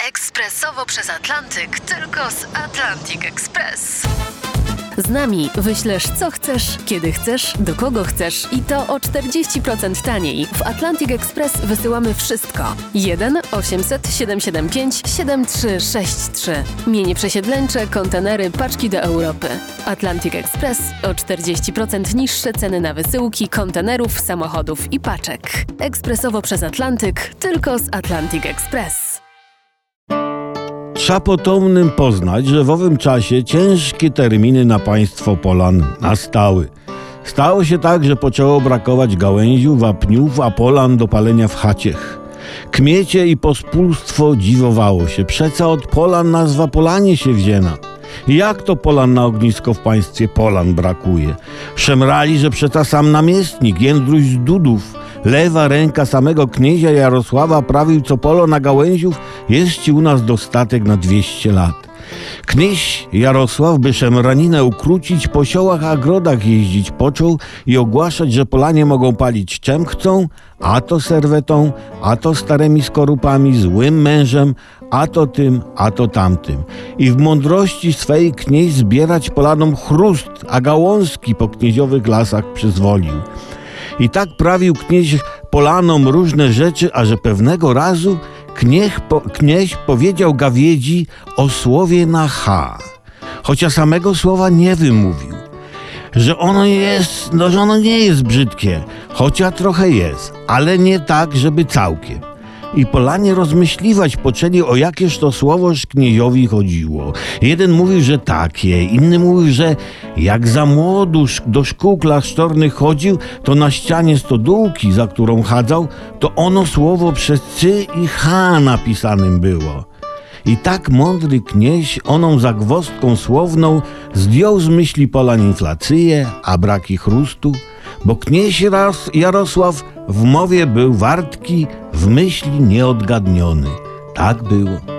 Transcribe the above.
Ekspresowo przez Atlantyk, tylko z Atlantic Express. Z nami wyślesz co chcesz, kiedy chcesz, do kogo chcesz i to o 40% taniej. W Atlantic Express wysyłamy wszystko. 1 800 775 7363. Mienie przesiedleńcze, kontenery, paczki do Europy. Atlantic Express o 40% niższe ceny na wysyłki, kontenerów, samochodów i paczek. Ekspresowo przez Atlantyk, tylko z Atlantic Express. Trzeba potomnym poznać, że w owym czasie ciężkie terminy na państwo Polan nastały. Stało się tak, że poczęło brakować gałęziów, wapniów, a polan do palenia w chaciech. Kmiecie i pospólstwo dziwowało się. Przeca od polan nazwa Polanie się wzięna. Jak to polan na ognisko w państwie Polan brakuje? Szemrali, że przeca sam namiestnik, Jędruś z Dudów, lewa ręka samego kniezia Jarosława prawił co polo na gałęziów, jest ci u nas dostatek na 200 lat. Knieź Jarosław, by szemraninę ukrócić, po siołach a grodach jeździć począł i ogłaszać, że Polanie mogą palić czem chcą, a to serwetą, a to starymi skorupami, złym mężem, a to tym, a to tamtym. I w mądrości swej knieź zbierać Polanom chrust, a gałązki po knieziowych lasach przyzwolił. I tak prawił knieź Polanom różne rzeczy, a że pewnego razu knieź powiedział gawiedzi o słowie na H, chociaż samego słowa nie wymówił. Że ono nie jest brzydkie, chociaż trochę jest, ale nie tak, żeby całkiem. I Polanie rozmyśliwać poczęli, o jakież to słowoż knieziowi chodziło. Jeden mówił, że takie, inny mówił, że jak za młodu do szkół klasztornych chodził, to na ścianie stodółki, za którą chadzał, to ono słowo przez cy i h napisanym było. I tak mądry knieź oną zagwozdką słowną zdjął z myśli Polan inflację, a braki chrustu, bo knieź Jarosław w mowie był wartki, w myśli nieodgadniony. Tak było.